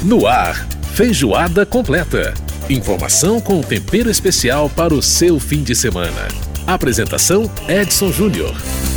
No ar, feijoada completa. Informação com tempero especial para o seu fim de semana. Apresentação Edson Júnior.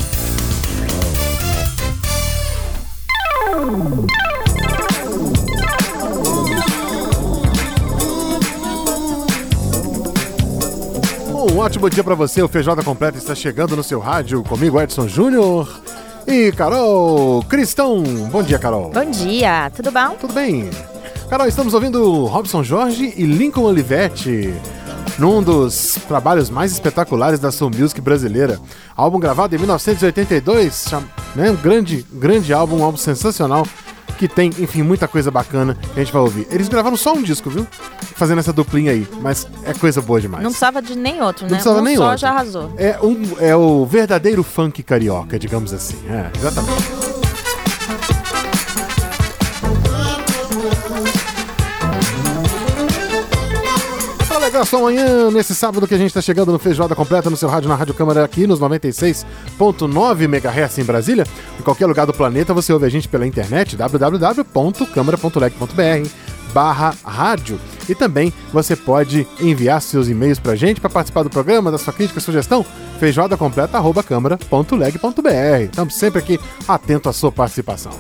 Um ótimo dia para você, o Feijoada Completa está chegando no seu rádio, comigo Edson Júnior e Carol Cristão. Bom dia, Carol. Bom dia, tudo bom? Tudo bem. Carol, estamos ouvindo Robson Jorge e Lincoln Olivetti, num dos trabalhos mais espetaculares da soul music brasileira. Álbum gravado em 1982, né? Um grande álbum, um álbum sensacional, que tem, enfim, muita coisa bacana que a gente vai ouvir. Eles gravaram só um disco, viu? Fazendo essa duplinha aí, mas é coisa boa demais. Não precisava de nem outro, né? Não precisava nem só outro. Já arrasou. É o verdadeiro funk carioca, digamos assim. Exatamente. Legal, só amanhã, nesse sábado que a gente está chegando no Feijoada Completa, no seu rádio, na Rádio Câmara, aqui nos 96.9 MHz em Brasília. Em qualquer lugar do planeta você ouve a gente pela internet, www.câmara.leg.br/rádio. E também você pode enviar seus e-mails pra gente para participar do programa, da sua crítica, sugestão, feijoadacompleta@câmara.leg.br. Estamos sempre aqui atento à sua participação.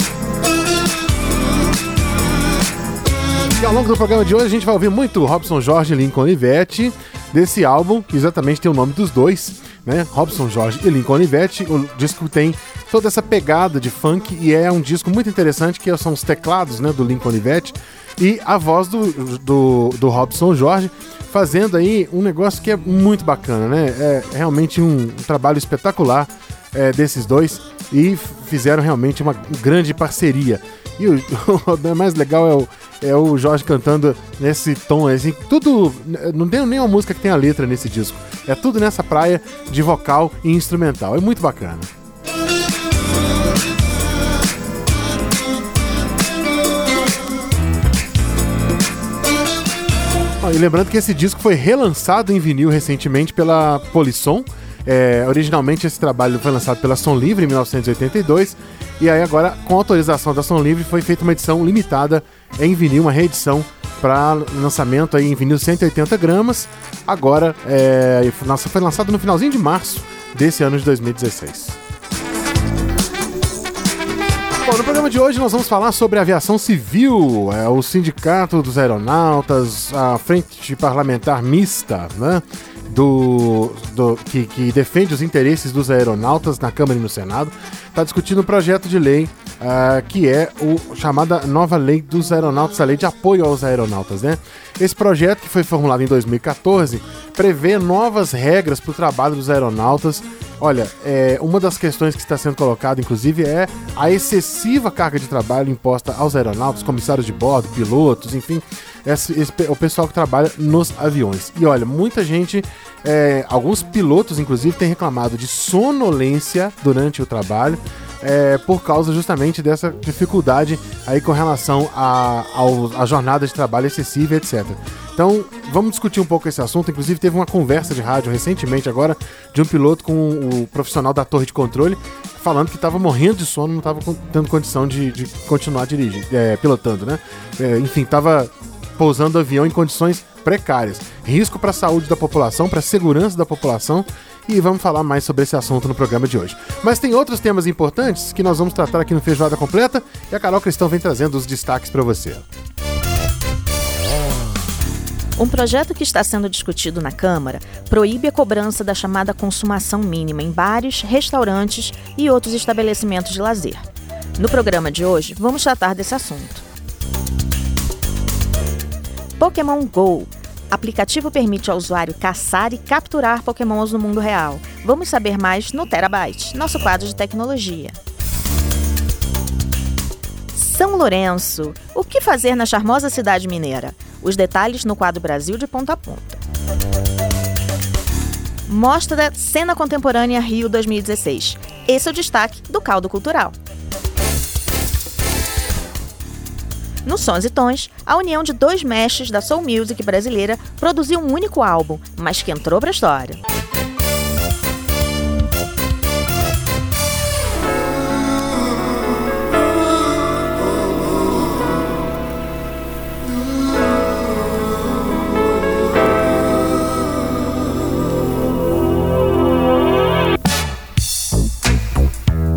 E ao longo do programa de hoje a gente vai ouvir muito Robson Jorge e Lincoln Olivetti, desse álbum, que exatamente tem o nome dos dois, né? Robson Jorge e Lincoln Olivetti. O disco tem toda essa pegada de funk e é um disco muito interessante, que são os teclados, né, do Lincoln Olivetti e a voz do Robson Jorge, fazendo aí um negócio que é muito bacana, né? É realmente um trabalho espetacular desses dois, e fizeram realmente uma grande parceria. E o mais legal é o Jorge cantando nesse tom, assim, tudo, não tem nenhuma música que tenha letra nesse disco, é tudo nessa praia de vocal e instrumental, é muito bacana. E lembrando que esse disco foi relançado em vinil recentemente pela Polisson. Originalmente esse trabalho foi lançado pela Som Livre em 1982, e aí agora, com autorização da Som Livre, foi feita uma edição limitada em vinil, uma reedição para lançamento aí em vinil 180 gramas. Agora foi lançado no finalzinho de março desse ano de 2016. Bom, no programa de hoje nós vamos falar sobre aviação civil, o Sindicato dos Aeronautas, a Frente Parlamentar Mista, né? Que defende os interesses dos aeronautas na Câmara e no Senado, está discutindo um projeto de lei que é o chamada nova lei dos aeronautas, a lei de apoio aos aeronautas, né? Esse projeto, que foi formulado em 2014, prevê novas regras para o trabalho dos aeronautas. Olha, uma das questões que está sendo colocada, inclusive, é a excessiva carga de trabalho imposta aos aeronautas, comissários de bordo, pilotos, enfim, o pessoal que trabalha nos aviões. E olha, muita gente, alguns pilotos, inclusive, têm reclamado de sonolência durante o trabalho, por causa justamente dessa dificuldade aí com relação à jornada de trabalho excessiva, etc. Então, vamos discutir um pouco esse assunto. Inclusive, teve uma conversa de rádio recentemente agora de um piloto com o profissional da torre de controle, falando que estava morrendo de sono, não estava tendo condição de continuar pilotando, né? Enfim, estava pousando o avião em condições precárias. Risco para a saúde da população, para a segurança da população. E vamos falar mais sobre esse assunto no programa de hoje. Mas tem outros temas importantes que nós vamos tratar aqui no Feijoada Completa, e a Carol Cristão vem trazendo os destaques para você. Um projeto que está sendo discutido na Câmara proíbe a cobrança da chamada consumação mínima em bares, restaurantes e outros estabelecimentos de lazer. No programa de hoje, vamos tratar desse assunto. Pokémon Go. Aplicativo permite ao usuário caçar e capturar pokémons no mundo real. Vamos saber mais no Terabyte, nosso quadro de tecnologia. São Lourenço. O que fazer na charmosa cidade mineira? Os detalhes no quadro Brasil de Ponta a Ponta. Mostra Cena Contemporânea Rio 2016. Esse é o destaque do Caldo Cultural. No Sons e Tons, a união de dois mestres da soul music brasileira produziu um único álbum, mas que entrou para a história.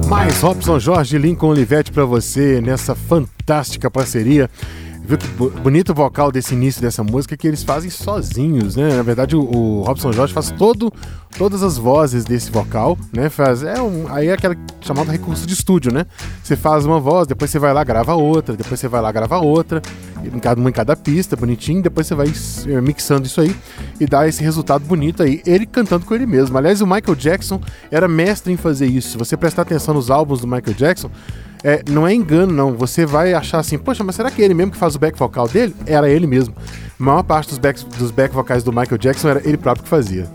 Mais Robson Jorge e Lincoln Olivetti pra você nessa fantástica parceria. Viu que bonito o vocal desse início dessa música que eles fazem sozinhos, né? Na verdade, o Robson Jorge faz todas as vozes desse vocal, né? Aí é aquele chamado recurso de estúdio, né? Você faz uma voz, depois você vai lá, grava outra, depois você vai lá, grava outra, uma em cada pista, bonitinho, depois você vai mixando isso aí e dá esse resultado bonito aí, ele cantando com ele mesmo. Aliás, o Michael Jackson era mestre em fazer isso. Se você prestar atenção nos álbuns do Michael Jackson, não é engano, não. Você vai achar assim, poxa, mas será que é ele mesmo que faz o back vocal dele? Era ele mesmo. A maior parte dos back vocais do Michael Jackson era ele próprio que fazia.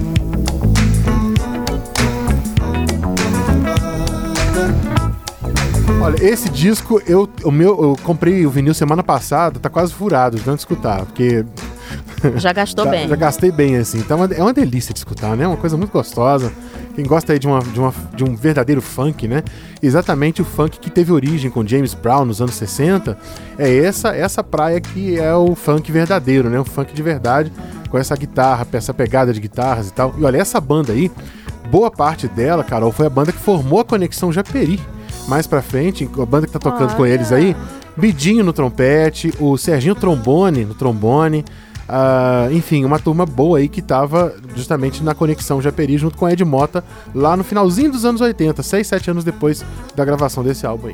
Olha, esse disco, eu comprei o vinil semana passada, tá quase furado de tanto escutar, porque... Já gastou bem. Já gastei bem, assim. Então é uma delícia de escutar, né? É uma coisa muito gostosa. Quem gosta aí de um verdadeiro funk, né? Exatamente o funk que teve origem com James Brown nos anos 60. É essa praia que é o funk verdadeiro, né? O funk de verdade, com essa guitarra, essa pegada de guitarras e tal. E olha, essa banda aí, boa parte dela, Carol, foi a banda que formou a Conexão Japeri. Mais pra frente, a banda que tá tocando com eles aí, Bidinho no trompete, o Serginho Trombone no trombone. Enfim, uma turma boa aí que tava justamente na Conexão Japeri junto com Ed Mota lá no finalzinho dos anos 80, 6, 7 anos depois da gravação desse álbum aí.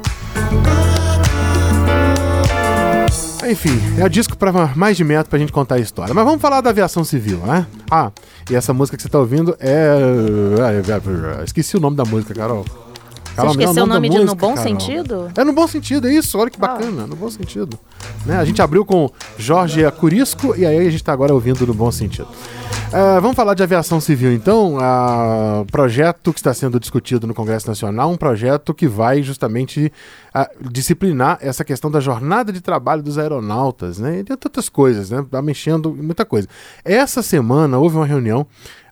Enfim, é o disco para mais de metro pra gente contar a história. Mas vamos falar da aviação civil, né? E essa música que você tá ouvindo esqueci o nome da música, Carol. Você esqueceu o nome de No Bom Sentido? É No Bom Sentido, é isso, olha que bacana, No Bom Sentido. Né? A gente abriu com Jorge Acurisco e aí a gente tá agora ouvindo No Bom Sentido. Vamos falar de aviação civil então, projeto que está sendo discutido no Congresso Nacional, um projeto que vai justamente disciplinar essa questão da jornada de trabalho dos aeronautas, né? E de tantas coisas, né? Tá mexendo em muita coisa. Essa semana houve uma reunião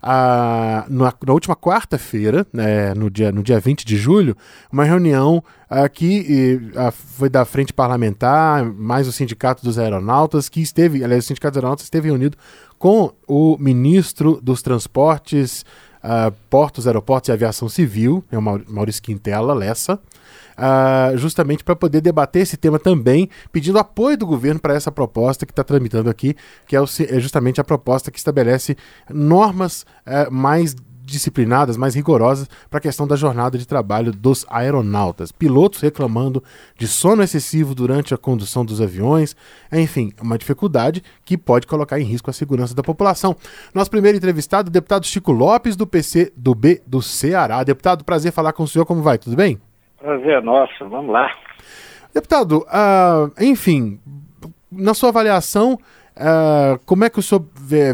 na última quarta-feira, no dia 20 de julho, uma reunião que foi da Frente Parlamentar, mais o Sindicato dos Aeronautas, o Sindicato dos Aeronautas esteve reunido com o ministro dos Transportes, Portos, Aeroportos e Aviação Civil, o Maurício Quintela Lessa, justamente para poder debater esse tema também, pedindo apoio do governo para essa proposta que está tramitando aqui, que é justamente a proposta que estabelece normas mais disciplinadas, mais rigorosas para a questão da jornada de trabalho dos aeronautas. Pilotos reclamando de sono excessivo durante a condução dos aviões, enfim, uma dificuldade que pode colocar em risco a segurança da população. Nosso primeiro entrevistado, o deputado Chico Lopes, do PCdoB do Ceará. Deputado, prazer falar com o senhor, como vai? Tudo bem? Prazer nosso, vamos lá. Deputado, enfim, na sua avaliação, como é que o senhor vê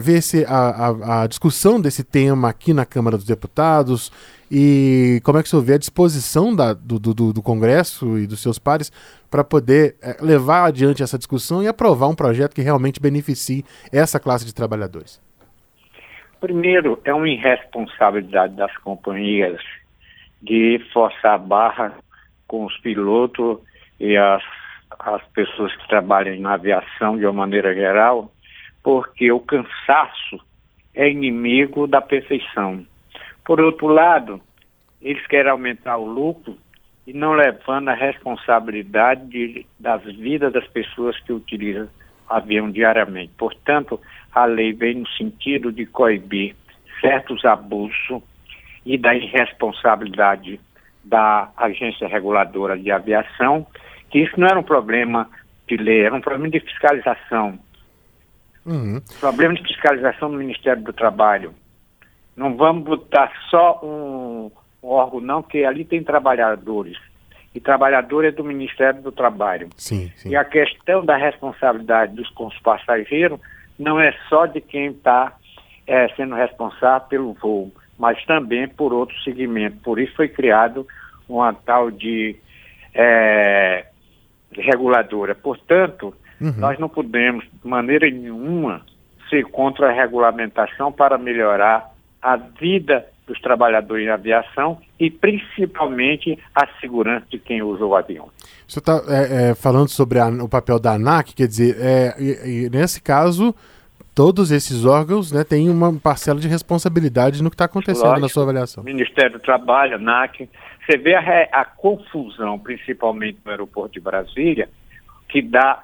a discussão desse tema aqui na Câmara dos Deputados e como é que o senhor vê a disposição do Congresso e dos seus pares para poder levar adiante essa discussão e aprovar um projeto que realmente beneficie essa classe de trabalhadores? Primeiro, é uma irresponsabilidade das companhias de forçar a barra com os pilotos e as pessoas que trabalham na aviação de uma maneira geral, porque o cansaço é inimigo da perfeição. Por outro lado, eles querem aumentar o lucro e não levando a responsabilidade das vidas das pessoas que utilizam avião diariamente. Portanto, a lei vem no sentido de coibir certos abusos e da irresponsabilidade da agência reguladora de aviação, que isso não era um problema de lei, era um problema de fiscalização. Problema de fiscalização do Ministério do Trabalho. Não vamos botar só um órgão, não, que ali tem trabalhadores. E trabalhador é do Ministério do Trabalho. Sim. E a questão da responsabilidade com os passageiros não é só de quem está sendo responsável pelo voo, mas também por outro segmento. Por isso foi criado uma tal de reguladora. Portanto, nós não podemos, de maneira nenhuma, ser contra a regulamentação para melhorar a vida dos trabalhadores em aviação e, principalmente, a segurança de quem usa o avião. O senhor está falando sobre o papel da ANAC, quer dizer, nesse caso, todos esses órgãos, né, têm uma parcela de responsabilidade no que está acontecendo. Lógico, na sua avaliação. Ministério do Trabalho, ANAC, você vê a confusão, principalmente no aeroporto de Brasília, que dá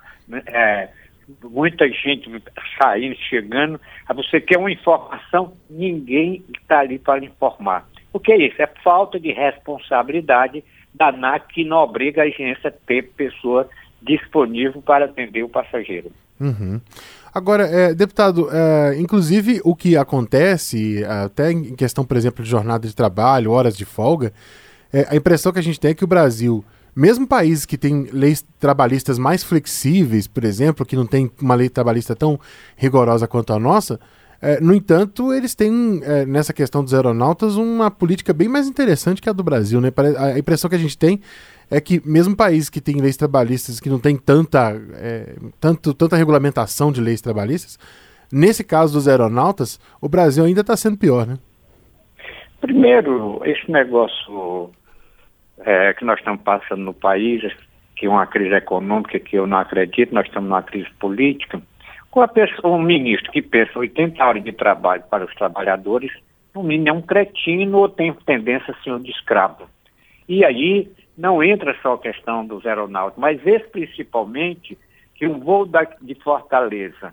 muita gente saindo, chegando. Você quer uma informação, ninguém está ali para informar. O que é isso? É falta de responsabilidade da ANAC, que não obriga a agência a ter pessoa disponível para atender o passageiro. Uhum. Agora, deputado, inclusive o que acontece, até em questão, por exemplo, de jornada de trabalho, horas de folga, a impressão que a gente tem é que o Brasil, mesmo países que têm leis trabalhistas mais flexíveis, por exemplo, que não tem uma lei trabalhista tão rigorosa quanto a nossa, no entanto, eles têm, nessa questão dos aeronautas, uma política bem mais interessante que a do Brasil, né? A impressão que a gente tem é que mesmo países que têm leis trabalhistas que não têm tanta regulamentação de leis trabalhistas, nesse caso dos aeronautas, o Brasil ainda está sendo pior, né? Primeiro, esse negócio que nós estamos passando no país, que é uma crise econômica que eu não acredito, nós estamos numa crise política. Um ministro que pensa 80 horas de trabalho para os trabalhadores, no mínimo é um cretino ou tem tendência a ser um escravo. E aí não entra só a questão dos aeronautas, mas esse principalmente, que um voo de Fortaleza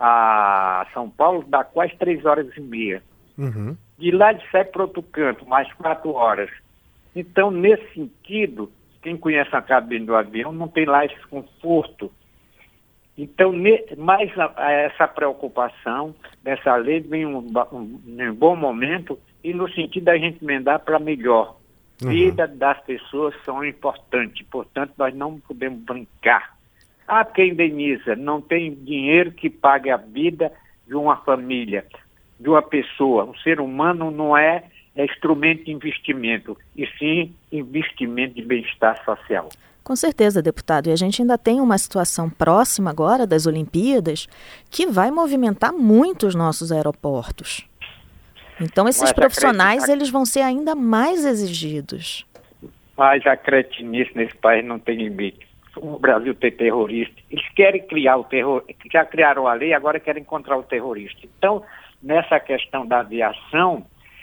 a São Paulo dá quase 3 horas e meia. Uhum. De lá de sai para outro canto, mais 4 horas. Então, nesse sentido, quem conhece a cabine do avião não tem lá esse conforto. Então, mais essa preocupação dessa lei vem um bom momento e no sentido da gente emendar para melhor. Uhum. Vida das pessoas são importantes, portanto, nós não podemos brincar. Quem indeniza não tem dinheiro que pague a vida de uma família, de uma pessoa. Um ser humano não é instrumento de investimento, e sim investimento de bem-estar social. Com certeza, deputado. E a gente ainda tem uma situação próxima agora das Olimpíadas que vai movimentar muito os nossos aeroportos. Então, esses profissionais eles vão ser ainda mais exigidos. Mas a cretinice nesse país não tem limite. O Brasil tem terrorista. Eles querem criar o terror, já criaram a lei, agora querem encontrar o terrorista. Então, nessa questão da aviação,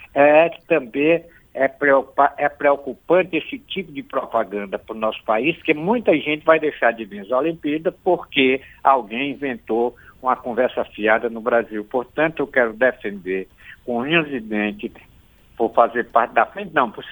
também é preocupante esse tipo de propaganda para o nosso país, que muita gente vai deixar de vir às Olimpíadas porque alguém inventou uma conversa fiada no Brasil. Portanto, eu quero defender com unhas e dentes, por fazer parte da frente, não, por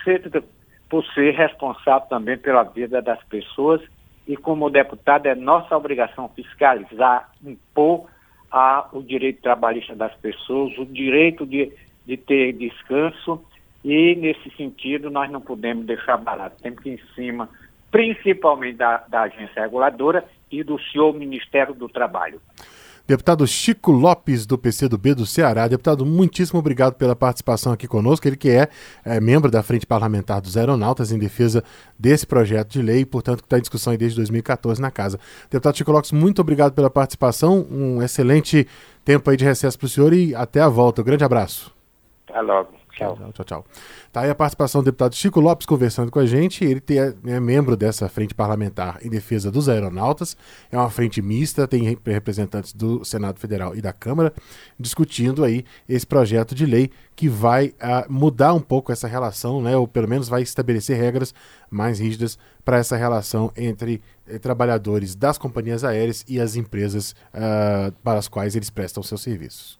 ser responsável também pela vida das pessoas, e como deputado é nossa obrigação fiscalizar, impor o direito trabalhista das pessoas, o direito de ter descanso, e nesse sentido nós não podemos deixar barato, temos que ir em cima, principalmente da agência reguladora e do senhor Ministério do Trabalho. Deputado Chico Lopes, do PCdoB do Ceará. Deputado, muitíssimo obrigado pela participação aqui conosco. Ele que é membro da Frente Parlamentar dos Aeronautas em defesa desse projeto de lei, portanto, que está em discussão aí desde 2014 na Casa. Deputado Chico Lopes, muito obrigado pela participação. Um excelente tempo aí de recesso para o senhor e até a volta. Um grande abraço. Até logo. Tchau. Tchau. Tá aí a participação do deputado Chico Lopes conversando com a gente. Ele é membro dessa frente parlamentar em defesa dos aeronautas. É uma frente mista, tem representantes do Senado Federal e da Câmara discutindo aí esse projeto de lei que vai mudar um pouco essa relação, né? Ou pelo menos vai estabelecer regras mais rígidas para essa relação entre trabalhadores das companhias aéreas e as empresas para as quais eles prestam seus serviços.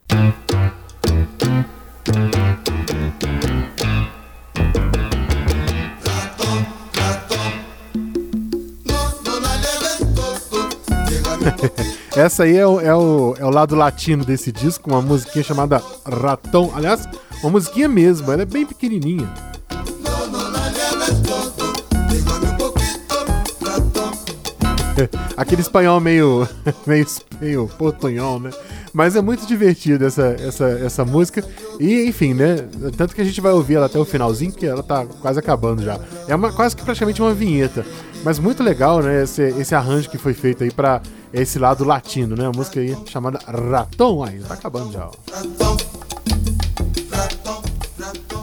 Essa aí é o lado latino desse disco, uma musiquinha chamada Ratão. Aliás, uma musiquinha mesmo, ela é bem pequenininha. Aquele espanhol meio portunhol, né? Mas é muito divertido essa música. E, enfim, né? Tanto que a gente vai ouvir ela até o finalzinho, que ela tá quase acabando já. É quase que praticamente uma vinheta. Mas muito legal, né? Esse arranjo que foi feito aí pra esse lado latino, né? A música aí chamada Ratão. Aí, tá acabando já, ó.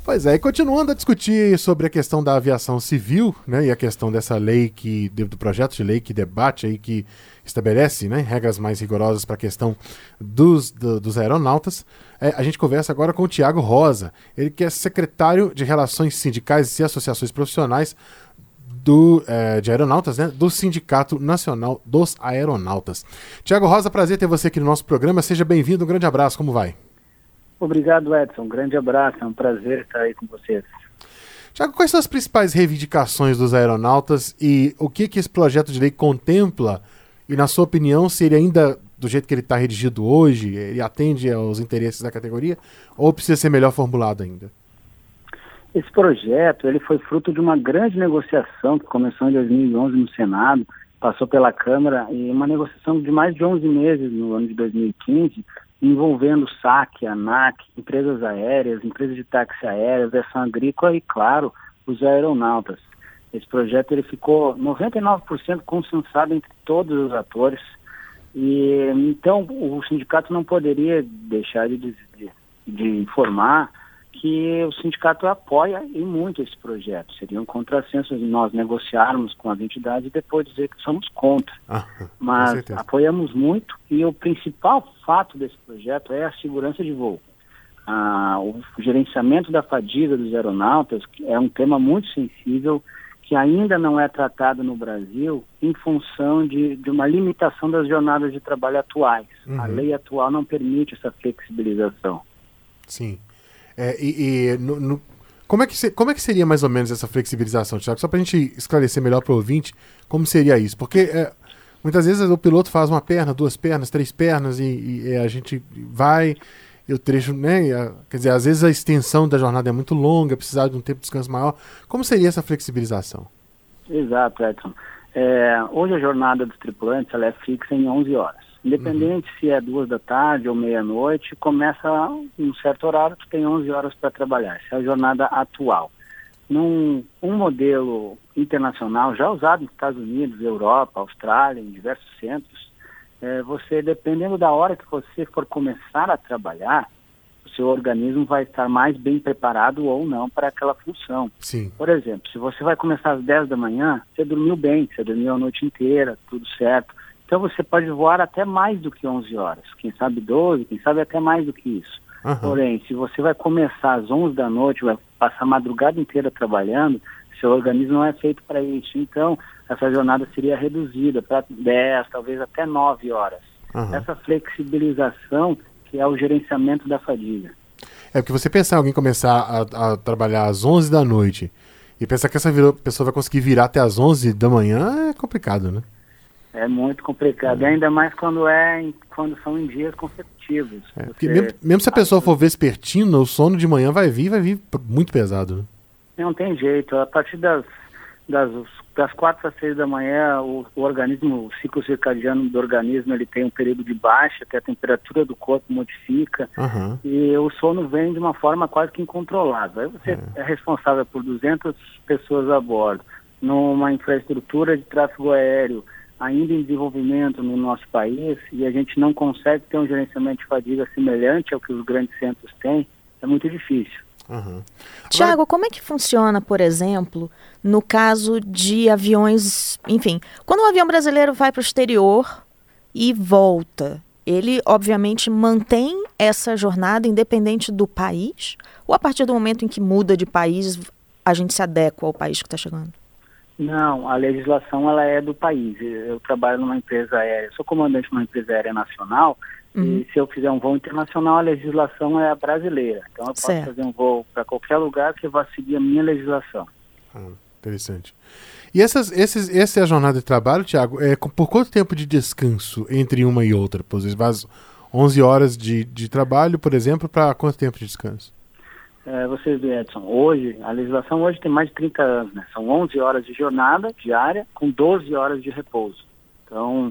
Pois é, e continuando a discutir sobre a questão da aviação civil, né, e a questão dessa lei do projeto de lei que debate aí, que estabelece, né, regras mais rigorosas para a questão dos aeronautas, a gente conversa agora com o Tiago Rosa, ele que é secretário de Relações Sindicais e Associações Profissionais de aeronautas, né, do Sindicato Nacional dos Aeronautas. Tiago Rosa, prazer ter você aqui no nosso programa, seja bem-vindo, um grande abraço, como vai? Obrigado, Edson. Um grande abraço. É um prazer estar aí com vocês. Tiago, quais são as principais reivindicações dos aeronautas e o que esse projeto de lei contempla? E, na sua opinião, se ele ainda, do jeito que ele está redigido hoje, ele atende aos interesses da categoria ou precisa ser melhor formulado ainda? Esse projeto ele foi fruto de uma grande negociação que começou em 2011 no Senado, passou pela Câmara, e uma negociação de mais de 11 meses no ano de 2015, envolvendo o SAC, a ANAC, empresas aéreas, empresas de táxi aéreo, aviação agrícola e, claro, os aeronautas. Esse projeto ele ficou 99% consensado entre todos os atores e, então, o sindicato não poderia deixar de informar que o sindicato apoia e muito esse projeto. Seria um contrassenso de nós negociarmos com as entidades e depois dizer que somos contra. Mas apoiamos muito e o principal fato desse projeto é a segurança de voo. O gerenciamento da fadiga dos aeronautas é um tema muito sensível que ainda não é tratado no Brasil em função de uma limitação das jornadas de trabalho atuais. A lei atual não permite essa flexibilização. Sim. Como é que seria mais ou menos essa flexibilização, Thiago? Só para a gente esclarecer melhor para o ouvinte, como seria isso? Porque muitas vezes o piloto faz uma perna, 2 pernas, 3 pernas e a gente vai, e o trecho, né? Quer dizer, às vezes a extensão da jornada é muito longa, precisar de um tempo de descanso maior. Como seria essa flexibilização? Exato, Edson. Hoje a jornada dos tripulantes ela é fixa em 11 horas. Independente se é 2 da tarde ou meia-noite, começa um certo horário, tu tem 11 horas para trabalhar. Essa é a jornada atual. Um modelo internacional, já usado nos Estados Unidos, Europa, Austrália, em diversos centros, você, dependendo da hora que você for começar a trabalhar, o seu organismo vai estar mais bem preparado ou não para aquela função. Sim. Por exemplo, se você vai começar às 10 da manhã, você dormiu bem, você dormiu a noite inteira, tudo certo. Então você pode voar até mais do que 11 horas, quem sabe 12, quem sabe até mais do que isso. Porém, se você vai começar às 11 da noite, vai passar a madrugada inteira trabalhando, seu organismo não é feito para isso. Então, essa jornada seria reduzida para 10, talvez até 9 horas. Essa flexibilização que é o gerenciamento da fadiga. Porque você pensar em alguém começar a trabalhar às 11 da noite e pensar que essa pessoa vai conseguir virar até às 11 da manhã é complicado, né? É muito complicado, ainda mais quando são em dias consecutivos. Porque mesmo se a pessoa for vespertina, o sono de manhã vai vir muito pesado, né? Não tem jeito, a partir das 4 às 6 da manhã, o organismo, o ciclo circadiano do organismo, ele tem um período de baixa, que a temperatura do corpo modifica, e o sono vem de uma forma quase que incontrolável. Aí você é responsável por 200 pessoas a bordo, numa infraestrutura de tráfego aéreo, ainda em desenvolvimento no nosso país, e a gente não consegue ter um gerenciamento de fadiga semelhante ao que os grandes centros têm, é muito difícil. Tiago, como é que funciona, por exemplo, no caso de aviões, enfim, quando um avião brasileiro vai para o exterior e volta, ele obviamente mantém essa jornada independente do país? Ou a partir do momento em que muda de país, a gente se adequa ao país que está chegando? Não, a legislação ela é do país. Eu trabalho numa empresa aérea, sou comandante de uma empresa aérea nacional, e se eu fizer um voo internacional, a legislação é a brasileira. Então eu posso fazer um voo para qualquer lugar que vá seguir a minha legislação. Interessante. E essa é a jornada de trabalho, Tiago? Por quanto tempo de descanso entre uma e outra? Por exemplo, 11 horas de trabalho, por exemplo, para quanto tempo de descanso? Você vê, Edson, a legislação hoje tem mais de 30 anos, né? São 11 horas de jornada diária com 12 horas de repouso. Então,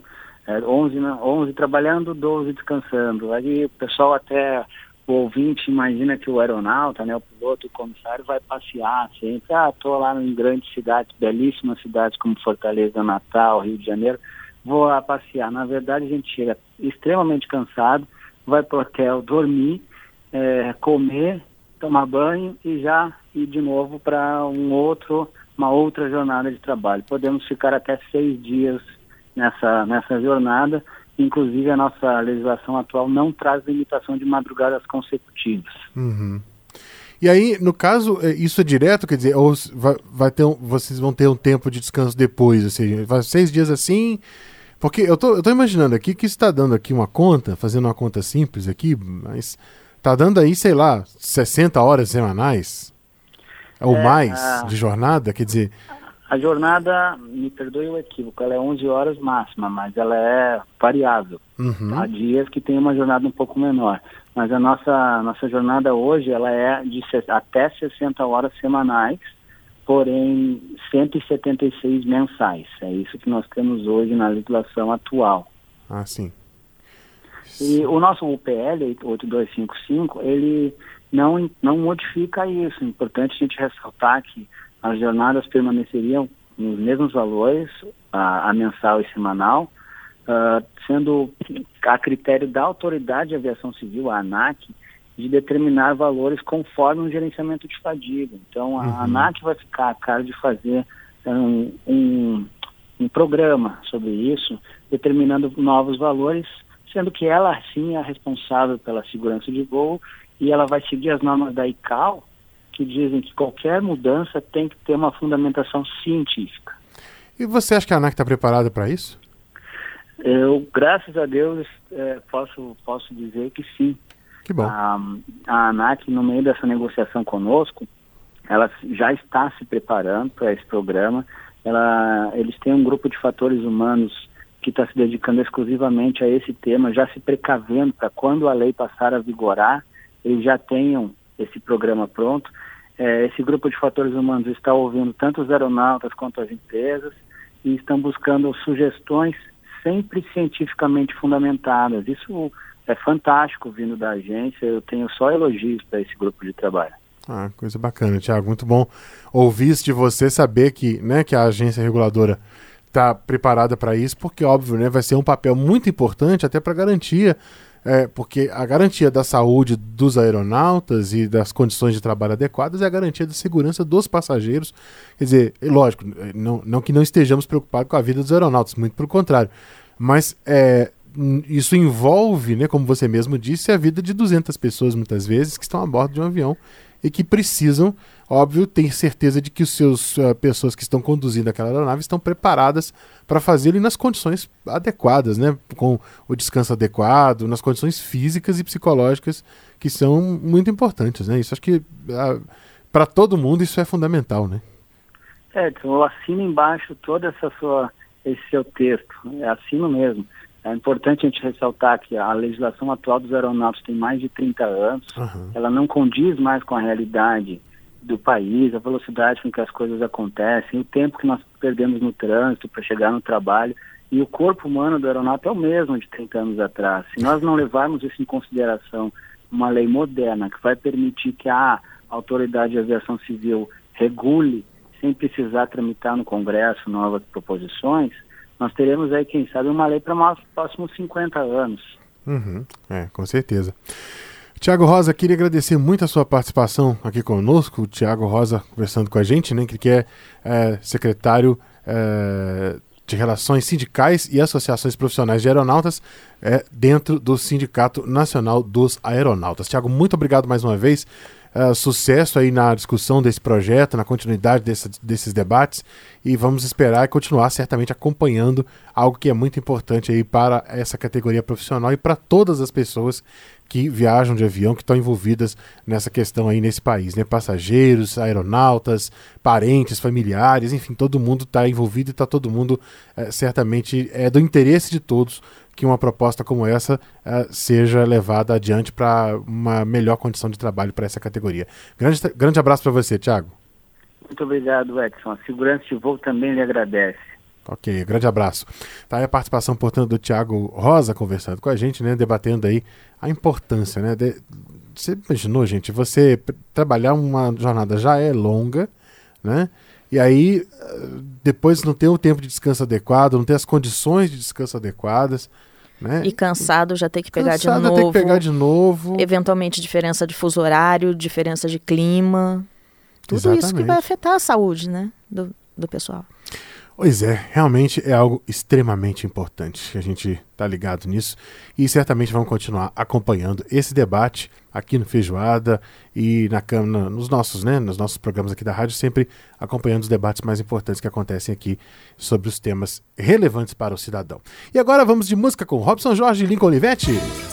11 trabalhando, 12 descansando. Aí o pessoal até, o ouvinte imagina que o aeronauta, né, o piloto, o comissário vai passear sempre. Estou lá em grandes cidades, belíssimas cidades como Fortaleza, Natal, Rio de Janeiro, vou lá passear. Na verdade, a gente chega extremamente cansado, vai para o hotel dormir, comer tomar banho e já ir de novo para uma outra jornada de trabalho. Podemos ficar até 6 dias nessa jornada. Inclusive, a nossa legislação atual não traz limitação de madrugadas consecutivas. Uhum. E aí, no caso, isso é direto, quer dizer, ou vocês vão ter um tempo de descanso depois, ou seja, vai 6 dias assim, porque eu tô imaginando aqui que está dando aqui uma conta, fazendo uma conta simples aqui, mas está dando aí, sei lá, 60 horas semanais, ou mais de jornada, quer dizer... A jornada, me perdoe o equívoco, ela é 11 horas máxima, mas ela é variável. Uhum. Há dias que tem uma jornada um pouco menor. Mas a nossa jornada hoje, ela é de até 60 horas semanais, porém 176 mensais. É isso que nós temos hoje na legislação atual. Ah, sim. E o nosso UPL 8255, ele não modifica isso. É importante a gente ressaltar que as jornadas permaneceriam nos mesmos valores, a mensal e semanal, sendo a critério da Autoridade de Aviação Civil, a ANAC, de determinar valores conforme um gerenciamento de fadiga. Então, a ANAC vai ficar a cargo de fazer um programa sobre isso, determinando novos valores, sendo que ela, sim, é a responsável pela segurança de voo e ela vai seguir as normas da ICAO, que dizem que qualquer mudança tem que ter uma fundamentação científica. E você acha que a ANAC está preparada para isso? Eu, graças a Deus, posso dizer que sim. Que bom. A ANAC, no meio dessa negociação conosco, ela já está se preparando para esse programa. Eles têm um grupo de fatores humanos que está se dedicando exclusivamente a esse tema, já se precavendo para quando a lei passar a vigorar, eles já tenham esse programa pronto. Esse grupo de fatores humanos está ouvindo tanto os aeronautas quanto as empresas e estão buscando sugestões sempre cientificamente fundamentadas. Isso é fantástico vindo da agência, eu tenho só elogios para esse grupo de trabalho. Ah, coisa bacana, Thiago, muito bom ouvir isso de você, saber que a agência reguladora está preparada para isso, porque óbvio, né, vai ser um papel muito importante até para garantia, porque a garantia da saúde dos aeronautas e das condições de trabalho adequadas é a garantia da segurança dos passageiros. Quer dizer, lógico, não que não estejamos preocupados com a vida dos aeronautas, muito pelo contrário, mas isso envolve, né, como você mesmo disse, a vida de 200 pessoas muitas vezes que estão a bordo de um avião e que precisam, óbvio, ter certeza de que os seus pessoas que estão conduzindo aquela aeronave estão preparadas para fazê-lo nas condições adequadas, né, com o descanso adequado, nas condições físicas e psicológicas que são muito importantes, né? Isso acho que para todo mundo isso é fundamental, né? Então eu assino embaixo todo esse seu texto, assino mesmo. É importante a gente ressaltar que a legislação atual dos aeronautas tem mais de 30 anos, ela não condiz mais com a realidade do país, a velocidade com que as coisas acontecem, o tempo que nós perdemos no trânsito para chegar no trabalho, e o corpo humano do aeronauta é o mesmo de 30 anos atrás. Se nós não levarmos isso em consideração, uma lei moderna que vai permitir que a Autoridade de Aviação Civil regule, sem precisar tramitar no Congresso novas proposições, nós teremos aí, quem sabe, uma lei para os próximos 50 anos. Com certeza. Thiago Rosa, queria agradecer muito a sua participação aqui conosco. O Thiago Rosa conversando com a gente, né, que é secretário de Relações Sindicais e Associações Profissionais de Aeronautas dentro do Sindicato Nacional dos Aeronautas. Thiago, muito obrigado mais uma vez. Sucesso aí na discussão desse projeto, na continuidade desses debates, e vamos esperar e continuar certamente acompanhando algo que é muito importante aí para essa categoria profissional e para todas as pessoas que viajam de avião, que estão envolvidas nessa questão aí nesse país, né? Passageiros, aeronautas, parentes, familiares, enfim, todo mundo está envolvido e está todo mundo certamente do interesse de todos que uma proposta como essa seja levada adiante para uma melhor condição de trabalho para essa categoria. Grande abraço para você, Thiago. Muito obrigado, Edson. A segurança de voo também lhe agradece. Ok, grande abraço. Tá aí a participação, portanto, do Thiago Rosa conversando com a gente, né, debatendo aí a importância, né, você imaginou, gente, você trabalhar uma jornada já é longa, né, e aí depois não ter o tempo de descanso adequado, não ter as condições de descanso adequadas, né? E cansado já tem que pegar de novo. Cansado tem que pegar de novo. Eventualmente diferença de fuso horário, diferença de clima. Tudo Exatamente. Isso que vai afetar a saúde, né, do pessoal. Pois é, realmente é algo extremamente importante que a gente está ligado nisso e certamente vamos continuar acompanhando esse debate aqui no Feijoada e na Câmara, nos nossos programas aqui da rádio, sempre acompanhando os debates mais importantes que acontecem aqui sobre os temas relevantes para o cidadão. E agora vamos de música com Robson Jorge e Lincoln Olivetti.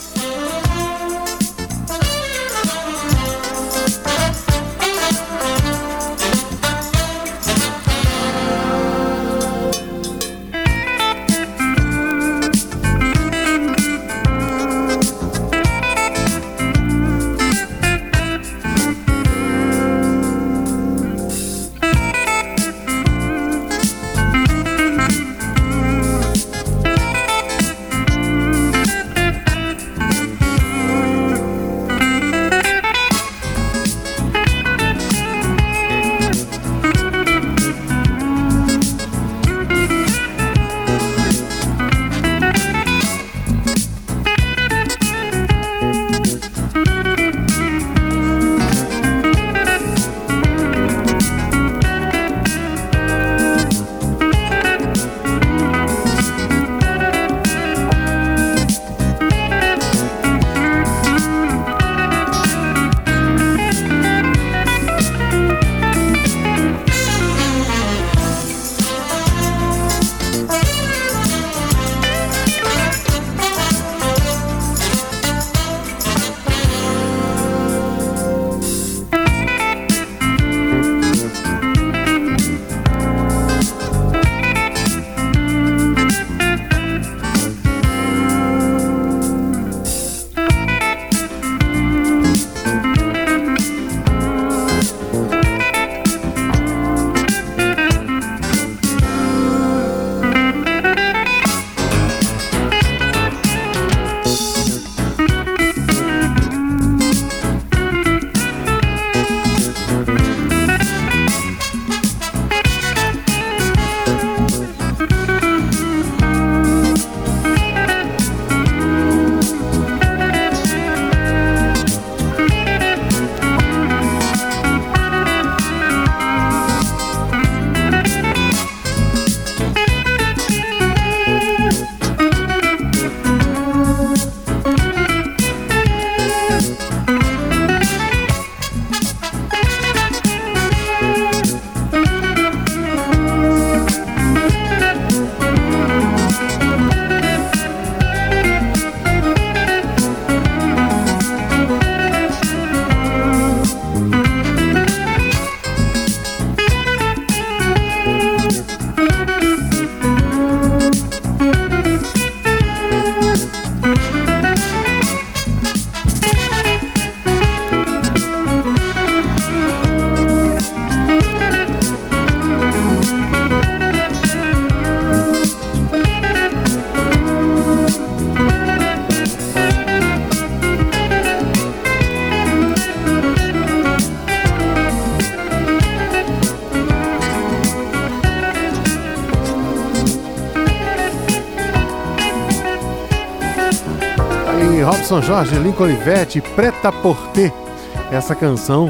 Robson Jorge, Lincoln Olivetti, Prêt-à-Porter. Essa canção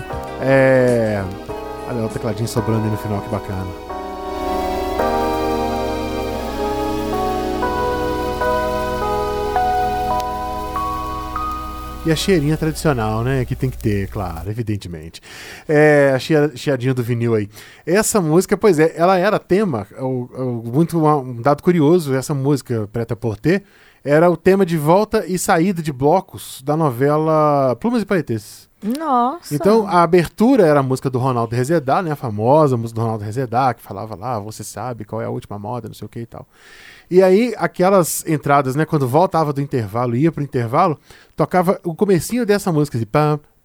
é... Olha o tecladinho sobrando aí no final, que bacana. E a cheirinha tradicional, né? Que tem que ter, claro, evidentemente. A chiadinha do vinil aí. Essa música, pois é, ela era tema, um dado curioso, essa música Prêt-à-Porter era o tema de volta e saída de blocos da novela Plumas e Paetês. Nossa! Então, a abertura era a música do Ronaldo Rezedá, né? A famosa música do Ronaldo Rezedá, que falava lá, você sabe qual é a última moda, não sei o que e tal. E aí, aquelas entradas, né? Quando voltava do intervalo, ia pro intervalo, tocava o comecinho dessa música, assim,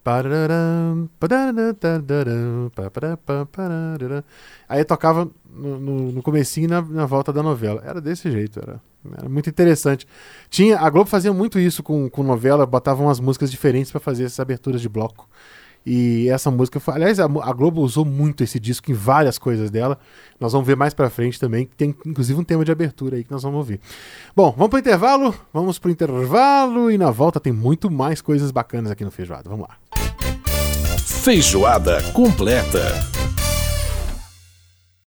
aí tocava no comecinho na volta da novela. Era desse jeito, era muito interessante. A Globo fazia muito isso com novela, botava umas músicas diferentes para fazer essas aberturas de bloco. E essa música, aliás, a Globo usou muito esse disco em várias coisas dela. Nós vamos ver mais pra frente também, que tem inclusive um tema de abertura aí que nós vamos ouvir. Bom, vamos pro intervalo? Vamos pro intervalo e na volta tem muito mais coisas bacanas aqui no Feijoada. Vamos lá. Feijoada completa.